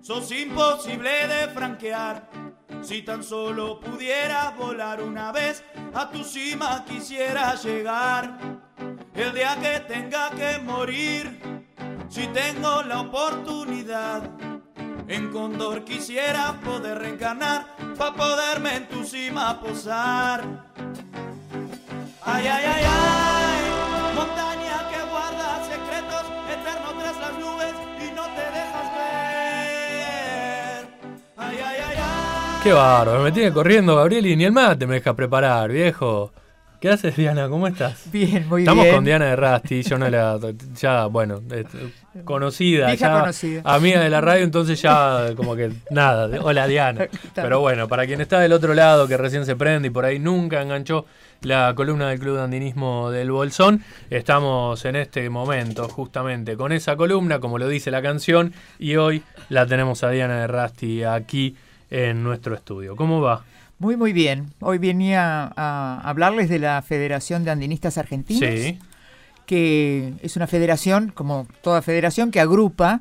sos imposible de franquear. Si tan solo pudieras volar una vez, a tu cima quisiera llegar. El día que tenga que morir, si tengo la oportunidad, en cóndor quisiera poder reencarnar, pa' poderme en tu cima posar. Ay, ay, ay, ay, montaña que guarda secretos eternos tras las nubes y no te dejas ver. Ay, ay, ay, ay. Qué bárbaro, me tiene corriendo Gabriel y ni el mate me deja preparar, viejo. ¿Qué haces, Diana? ¿Cómo estás? Bien, muy Estamos bien. con Diana de Rasti, yo no la... Ya, bueno, conocida, Vieja ya conocida. amiga de la radio, entonces ya como que nada, hola Diana. Pero bueno, para quien está del otro lado, que recién se prende y por ahí nunca enganchó la columna del Club de Andinismo del Bolsón, estamos en este momento justamente con esa columna, como lo dice la canción, y hoy la tenemos a Diana de Rasti aquí en nuestro estudio. ¿Cómo va? Muy, muy bien. Hoy venía a hablarles de la Federación de Andinistas Argentinos, Sí. que es una federación, como toda federación, que agrupa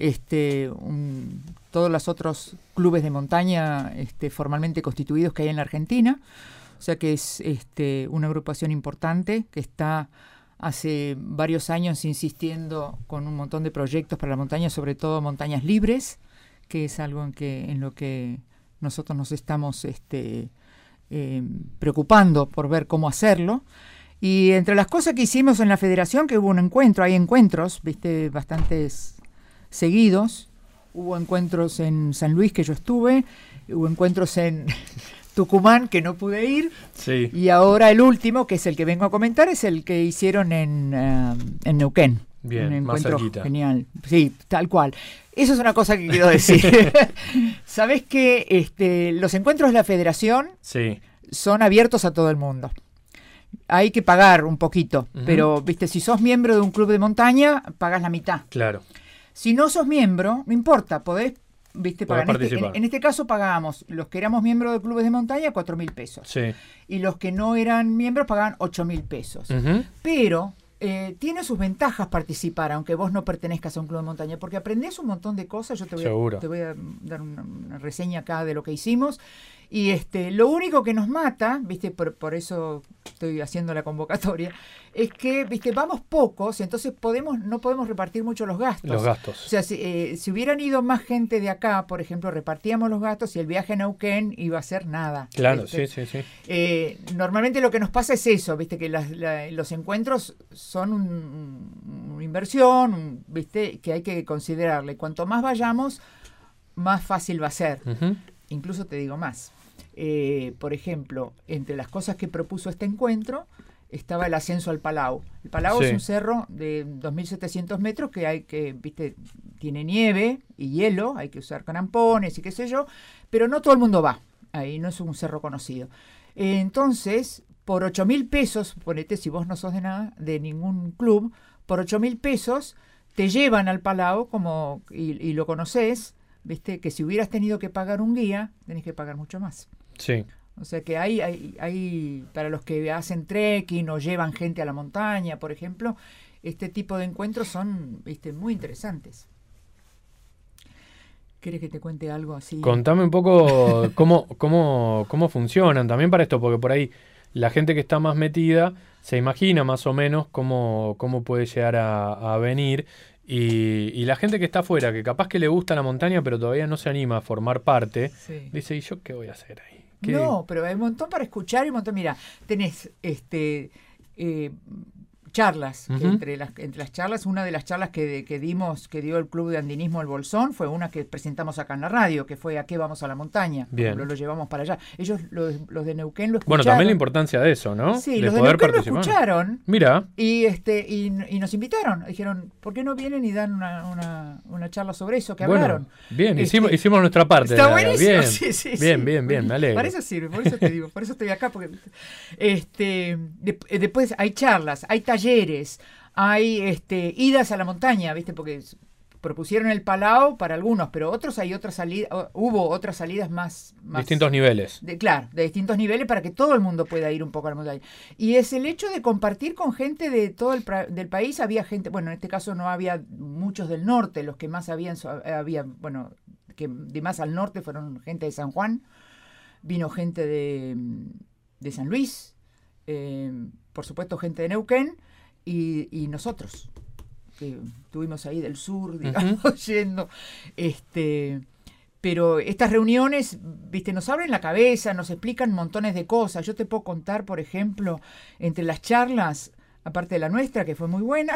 todos los otros clubes de montaña formalmente constituidos que hay en la Argentina. O sea que es una agrupación importante que está hace varios años insistiendo con un montón de proyectos para la montaña, sobre todo montañas libres, que es algo en lo que nosotros nos estamos preocupando por ver cómo hacerlo. Y entre las cosas que hicimos en la federación, que hubo un encuentro, hay encuentros, bastantes seguidos. Hubo encuentros en San Luis, que yo estuve, hubo encuentros en Tucumán, que no pude ir, Sí. y ahora el último, que es el que vengo a comentar, es el que hicieron en Neuquén. Bien, Un más encuentro cerquita. genial. Sí, tal cual. Eso es una cosa que quiero decir. Sabés que los encuentros de la federación Sí. son abiertos a todo el mundo. Hay que pagar un poquito, Ujú. pero si sos miembro de un club de montaña, pagas la mitad. Claro. Si no sos miembro, no importa, podés pagar. participar. En este caso pagábamos, los que éramos miembros de clubes de montaña, 4.000 pesos. Sí. Y los que no eran miembros pagaban 8.000 pesos. Ujú. Pero tiene sus ventajas participar, aunque vos no pertenezcas a un club de montaña, porque aprendés un montón de cosas. Yo te Seguro. voy a dar una reseña acá de lo que hicimos. Y lo único que nos mata, por eso estoy haciendo la convocatoria, es que vamos pocos, entonces no podemos repartir mucho los gastos. Los gastos. O sea, si hubieran ido más gente de acá, por ejemplo, repartíamos los gastos y el viaje a Neuquén iba a ser nada. Claro, ¿viste? sí. Normalmente lo que nos pasa es eso, que los encuentros son una inversión, que hay que considerarle. Cuanto más vayamos, más fácil va a ser. Ujú. Incluso te digo más. Por ejemplo, entre las cosas que propuso este encuentro estaba el ascenso al Palau. El Palau Sí. es un cerro de 2.700 metros tiene nieve y hielo, hay que usar crampones y qué sé yo, pero no todo el mundo va. Ahí no es un cerro conocido. Entonces, por 8.000 pesos, ponete, si vos no sos de ningún club, por 8.000 pesos te llevan al Palau y lo conocés, que si hubieras tenido que pagar un guía, tenés que pagar mucho más. Sí. O sea que hay para los que hacen trekking o llevan gente a la montaña, por ejemplo, este tipo de encuentros son muy interesantes. ¿Quieres que te cuente algo así? Contame un poco cómo funcionan también para esto, porque por ahí la gente que está más metida se imagina más o menos cómo puede llegar a venir. Y la gente que está afuera, que capaz que le gusta la montaña, pero todavía no se anima a formar parte, Sí. dice, ¿y yo qué voy a hacer ahí? No, pero hay un montón para escuchar y un montón. Mira, tenés charlas. Ujú. Entre las charlas, una de las charlas que dio el Club de Andinismo El Bolsón fue una que presentamos acá en la radio, que fue ¿A qué vamos a la montaña? Bien. Lo llevamos para allá. Ellos, los de Neuquén, lo escucharon. Bueno, también la importancia de eso, ¿no? Sí, de los de poder Neuquén lo participar. escucharon. Mira, Y nos invitaron. Dijeron, ¿por qué no vienen y dan una charla sobre eso que hablaron? bueno, bien, hicimos nuestra parte. Está Diana. buenísimo. Bien, Sí. bien, me alegro. Para eso sirve, por eso te digo, por eso estoy acá. Porque, después hay charlas, hay talleres, hay idas a la montaña, porque propusieron el Palau para algunos, pero otros hubo otras salidas más Distintos niveles. de distintos niveles para que todo el mundo pueda ir un poco a la montaña. Y es el hecho de compartir con gente de todo del país. Había gente, bueno, en este caso no había muchos del norte, los que más había, que de más al norte fueron gente de San Juan, vino gente de San Luis, por supuesto gente de Neuquén y nosotros, que estuvimos ahí del sur, digamos, yendo. Pero estas reuniones, viste, nos abren la cabeza, nos explican montones de cosas. Yo te puedo contar, por ejemplo, entre las charlas, aparte de la nuestra, que fue muy buena,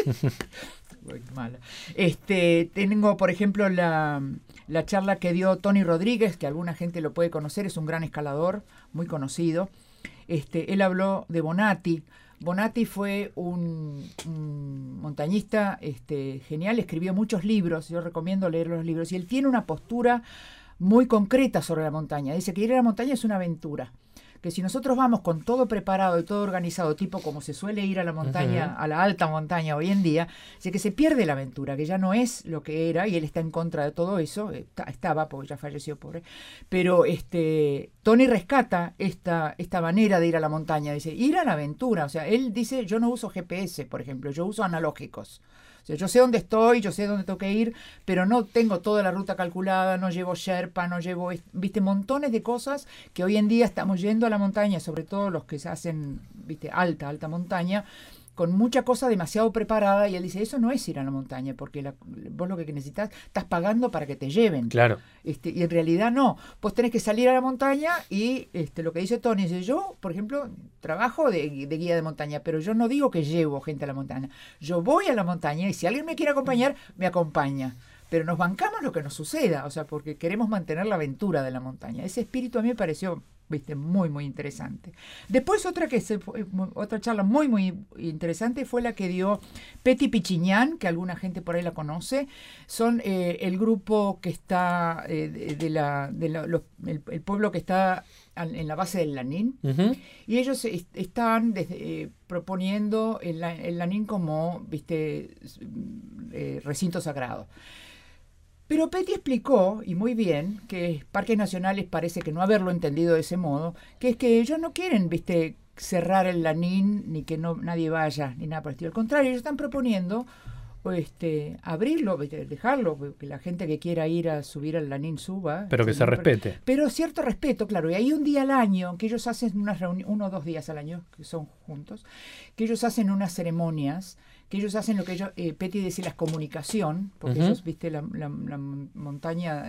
muy mala. Tengo, por ejemplo, la charla que dio Tony Rodríguez, que alguna gente lo puede conocer, es un gran escalador, muy conocido. Él habló de Bonatti. Bonatti fue un montañista genial, escribió muchos libros, yo recomiendo leer los libros, y él tiene una postura muy concreta sobre la montaña. Dice que ir a la montaña es una aventura, que si nosotros vamos con todo preparado y todo organizado, tipo como se suele ir a la montaña, a la alta montaña hoy en día, dice que se pierde la aventura, que ya no es lo que era, y él está en contra de todo eso, estaba, porque ya falleció, pobre, pero Tony rescata esta manera de ir a la montaña, dice, ir a la aventura, o sea, él dice, yo no uso GPS, por ejemplo, yo uso analógicos. O sea, yo sé dónde estoy, yo sé dónde tengo que ir, pero no tengo toda la ruta calculada, no llevo Sherpa, no llevo, viste, montones de cosas que hoy en día estamos yendo a la montaña, sobre todo los que se hacen, viste, alta montaña, con mucha cosa demasiado preparada, y él dice, eso no es ir a la montaña, porque vos lo que necesitas, estás pagando para que te lleven. Claro. Y en realidad no, vos tenés que salir a la montaña y lo que dice Tony, dice, yo, por ejemplo, trabajo de guía de montaña, pero yo no digo que llevo gente a la montaña, yo voy a la montaña y si alguien me quiere acompañar, me acompaña. Pero nos bancamos lo que nos suceda, o sea, porque queremos mantener la aventura de la montaña. Ese espíritu a mí me pareció, viste, muy, muy interesante. Después otra charla muy, muy interesante fue la que dio Peti Pichiñán, que alguna gente por ahí la conoce. Son el grupo que está, el pueblo que está en la base del Lanín. Y ellos están proponiendo el Lanín como, viste, recinto sagrado. Pero Peti explicó, y muy bien, que Parques Nacionales parece que no haberlo entendido de ese modo, que es que ellos no quieren, viste, cerrar el Lanín, ni que nadie vaya, ni nada por el estilo. Al contrario, ellos están proponiendo abrirlo, dejarlo, que la gente que quiera ir a subir al Lanín suba. Pero que se respete. Pero cierto respeto, claro. Y hay un día al año que ellos hacen unas reuniones, 1 o 2 días al año, que son juntos, que ellos hacen unas ceremonias, que ellos hacen lo que ellos, Peti dice, la comunicación, porque ellos, viste, la montaña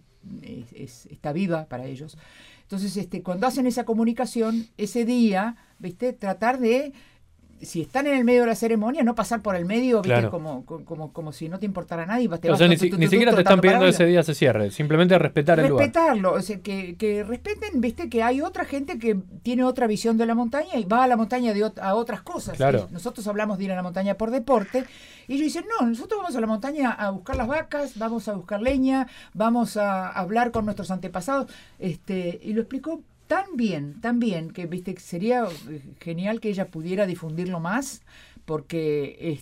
está viva para ellos. Entonces, cuando hacen esa comunicación, ese día, viste, tratar de, si están en el medio de la ceremonia, no pasar por el medio, ¿viste? Claro. Como si no te importara nadie. O sea, ni siquiera te están pidiendo ese día se cierre, simplemente respetar el lugar. Respetarlo, o sea, que respeten, viste, que hay otra gente que tiene otra visión de la montaña y va a la montaña a otras cosas. Claro. Nosotros hablamos de ir a la montaña por deporte, y ellos dicen, no, nosotros vamos a la montaña a buscar las vacas, vamos a buscar leña, vamos a hablar con nuestros antepasados, y lo explicó tan bien, que viste que sería genial que ella pudiera difundirlo más, porque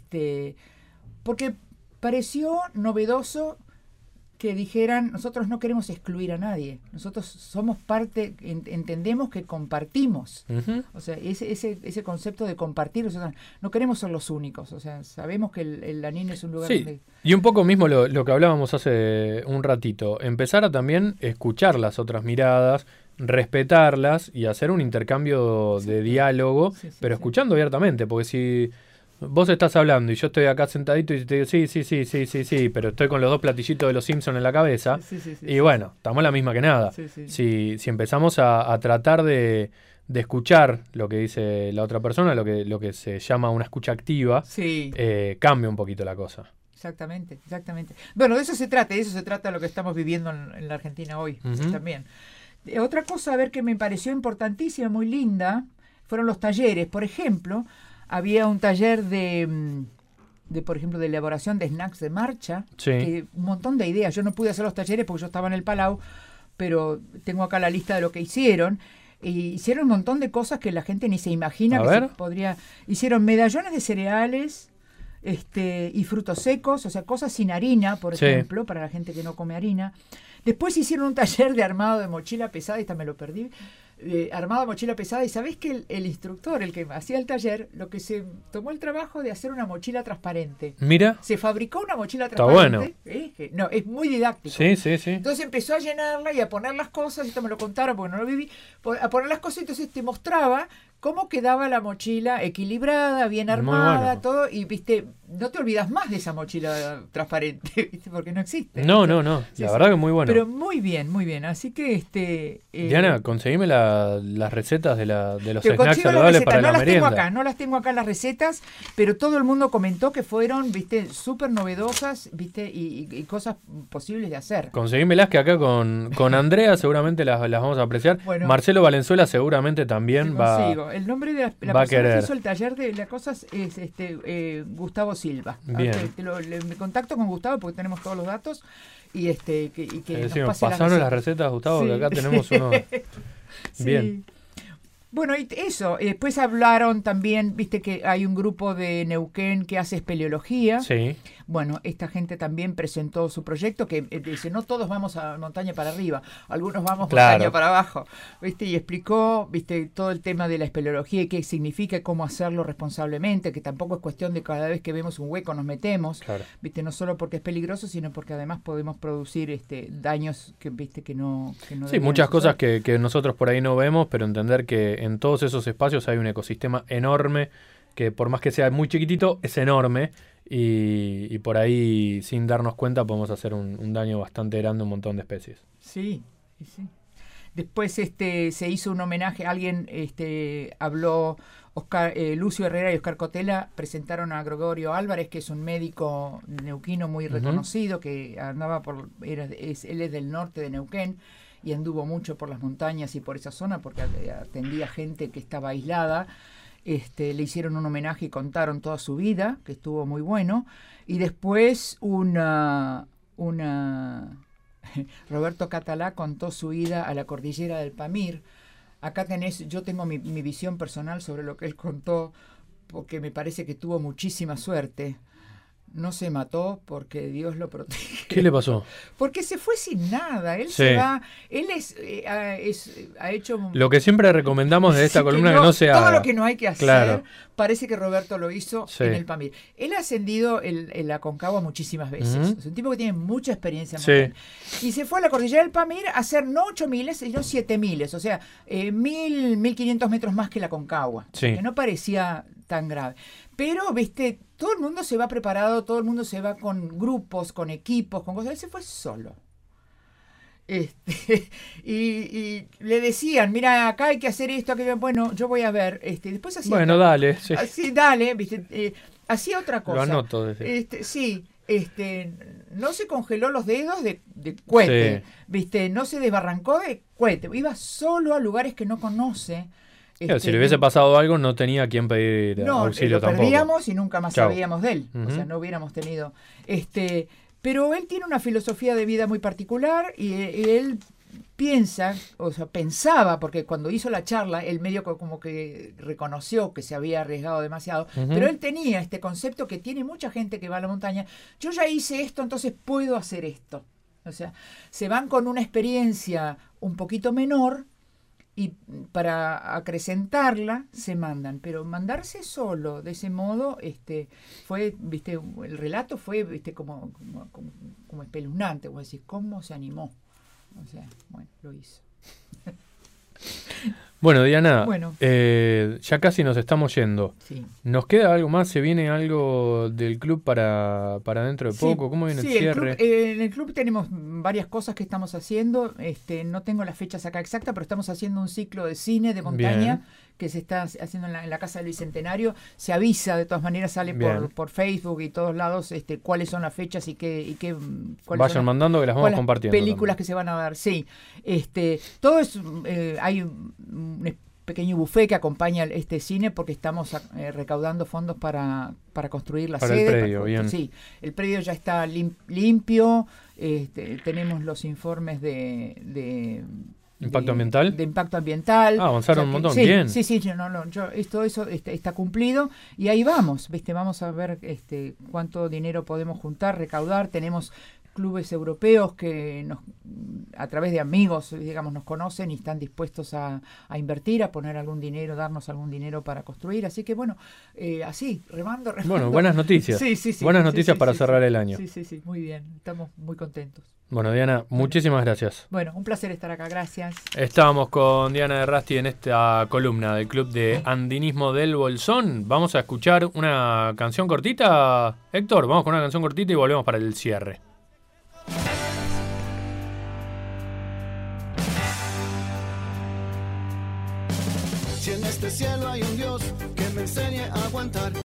pareció novedoso que dijeran, nosotros no queremos excluir a nadie, nosotros somos parte, entendemos que compartimos. O sea, ese concepto de compartir, o sea, no queremos ser los únicos, o sea, sabemos que el Lanín es un lugar donde... Y un poco mismo lo que hablábamos hace un ratito, empezar a también escuchar las otras miradas, respetarlas y hacer un intercambio de diálogo, pero escuchando abiertamente, porque si vos estás hablando y yo estoy acá sentadito y te digo sí, pero estoy con los 2 platillitos de los Simpsons en la cabeza, bueno, estamos la misma que nada. Si empezamos a tratar de escuchar lo que dice la otra persona, lo que se llama una escucha activa, cambia un poquito la cosa. Exactamente. Bueno, de eso se trata lo que estamos viviendo en la Argentina hoy, también. Otra cosa, a ver, que me pareció importantísima, muy linda, fueron los talleres. Por ejemplo, había un taller de por ejemplo, de elaboración de snacks de marcha, que un montón de ideas. Yo no pude hacer los talleres porque yo estaba en el Palau, pero tengo acá la lista de lo que hicieron. Hicieron un montón de cosas que la gente ni se imagina se podría. Hicieron medallones de cereales y frutos secos, o sea, cosas sin harina, por ejemplo, para la gente que no come harina. Después hicieron un taller de armado de mochila pesada, esta me lo perdí, armaba mochila pesada, y sabés que el instructor, el que hacía el taller, lo que se tomó el trabajo de hacer una mochila transparente. Mira. Se fabricó una mochila transparente. Está bueno. No, es muy didáctico. Sí, sí, sí. Entonces empezó a llenarla y a poner las cosas, esto me lo contaron porque no lo viví, a poner las cosas, entonces te mostraba cómo quedaba la mochila equilibrada, bien armada, bueno. todo, y viste, no te olvidas más de esa mochila transparente, ¿viste? Porque no existe. No, ¿viste? no. Sí, La sí. verdad que muy bueno. Pero muy bien. Así que Diana, conseguime las recetas de los te snacks consigo las saludables recetas. para No la las merienda. tengo acá, no las tengo acá las recetas, pero todo el mundo comentó que fueron, viste, súper novedosas, viste, y cosas posibles de hacer. Conseguímelas, que acá con Andrea seguramente las vamos a apreciar. Bueno. Marcelo Valenzuela seguramente Te también consigo. El nombre de la va a persona que querer. hizo el taller de las cosas es Gustavo Silva. Bien. Me contacto con Gustavo porque tenemos todos los datos y que Le nos decimos, pase pasaron las recetas, Gustavo, Sí. que acá tenemos uno. Sí. Bien. Bueno, y eso. Después hablaron también, viste que hay un grupo de Neuquén que hace espeleología. Sí. Bueno, esta gente también presentó su proyecto que dice, no todos vamos a montaña para arriba, algunos vamos Claro. montaña para abajo, ¿viste? Y explicó, ¿viste? Todo el tema de la espeleología y qué significa y cómo hacerlo responsablemente, que tampoco es cuestión de cada vez que vemos un hueco nos metemos, Claro. ¿viste? No solo porque es peligroso, sino porque además podemos producir daños que, ¿viste? que no Sí, deberían muchas cosas suceder. que nosotros por ahí no vemos, pero entender que en todos esos espacios hay un ecosistema enorme, que por más que sea muy chiquitito, es enorme, y por ahí, sin darnos cuenta, podemos hacer un daño bastante grande a un montón de especies. Sí, sí. Después se hizo un homenaje, alguien habló, Lucio Herrera y Oscar Cotela presentaron a Gregorio Álvarez, que es un médico neuquino muy reconocido, que andaba él es del norte de Neuquén y anduvo mucho por las montañas y por esa zona porque atendía gente que estaba aislada. Le hicieron un homenaje y contaron toda su vida, que estuvo muy bueno. Y después Roberto Catalá contó su ida a la cordillera del Pamir. Acá yo tengo mi visión personal sobre lo que él contó, porque me parece que tuvo muchísima suerte. No se mató porque Dios lo protege. ¿Qué le pasó? Porque se fue sin nada. Él Sí. se va. Él ha hecho. Lo que siempre recomendamos de esta Sí, columna que no se todo haga. lo que no hay que hacer. Claro. Parece que Roberto lo hizo Sí. en el Pamir. Él ha ascendido el Aconcagua muchísimas veces. Ujú. Es un tipo que tiene mucha experiencia en Sí. montaña. Y se fue a la cordillera del Pamir a hacer no 8.000, sino 7.000. O sea, 1.500 metros más que la Aconcagua. Sí. Que no parecía tan grave. Pero, viste, todo el mundo se va preparado, todo el mundo se va con grupos, con equipos, con cosas. Él se fue solo. Y le decían, mira, acá hay que hacer esto, aquello. Bueno, yo voy a ver. Después hacía Bueno, dale. Sí. así, dale, viste, hacía otra cosa. Lo anoto. Desde. Sí, no se congeló los dedos de cohete, Sí. viste, no se desbarrancó de cohete, iba solo a lugares que no conoce. Claro, si le hubiese pasado algo, no tenía a quién pedir auxilio lo tampoco. perdíamos y nunca más Chau. sabíamos de él. Ujú. O sea, no hubiéramos tenido. Pero él tiene una filosofía de vida muy particular y él pensaba, porque cuando hizo la charla, él medio como que reconoció que se había arriesgado demasiado, Ujú. pero él tenía este concepto que tiene mucha gente que va a la montaña. Yo ya hice esto, entonces puedo hacer esto. O sea, se van con una experiencia un poquito menor y para acrecentarla se mandan, pero mandarse solo de ese modo fue, viste, el relato fue, viste, como espeluznante, como decir, cómo se animó. O sea, bueno, lo hizo. Bueno, Diana, Bueno. ya casi nos estamos yendo. Sí. ¿Nos queda algo más? ¿Se viene algo del club para dentro de poco? ¿Cómo viene el cierre? En el club tenemos varias cosas que estamos haciendo. No tengo las fechas acá exactas, pero estamos haciendo un ciclo de cine de montaña Bien. que se está haciendo en la Casa del Bicentenario. Se avisa, de todas maneras, sale Bien. por Facebook y todos lados cuáles son las fechas y qué cuáles Vayan son mandando que las vamos cuáles compartiendo. películas también. que se van a ver. Sí, todo es hay un pequeño buffet que acompaña este cine porque estamos recaudando fondos para construir la Para el sede. predio, bien. Sí, el predio ya está limpio, tenemos los informes de ¿Impacto ambiental? De impacto ambiental. Avanzaron un montón, sí, bien. Sí, todo eso está cumplido y ahí vamos, vamos a ver cuánto dinero podemos juntar, recaudar. Tenemos clubes europeos que nos a través de amigos, digamos, nos conocen y están dispuestos a invertir, a poner algún dinero, darnos algún dinero para construir. Así que bueno, así, remando. Bueno, buenas noticias. Sí. Buenas noticias para cerrar el año. Sí, muy bien. Estamos muy contentos. Bueno, Diana, muchísimas gracias. Bueno, un placer estar acá, gracias. Estábamos con Diana de Rasti en esta columna del Club de Andinismo del Bolsón. Vamos a escuchar una canción cortita. Héctor, vamos con una canción cortita y volvemos para el cierre. Si en este cielo hay un Dios que me enseñe a aguantar.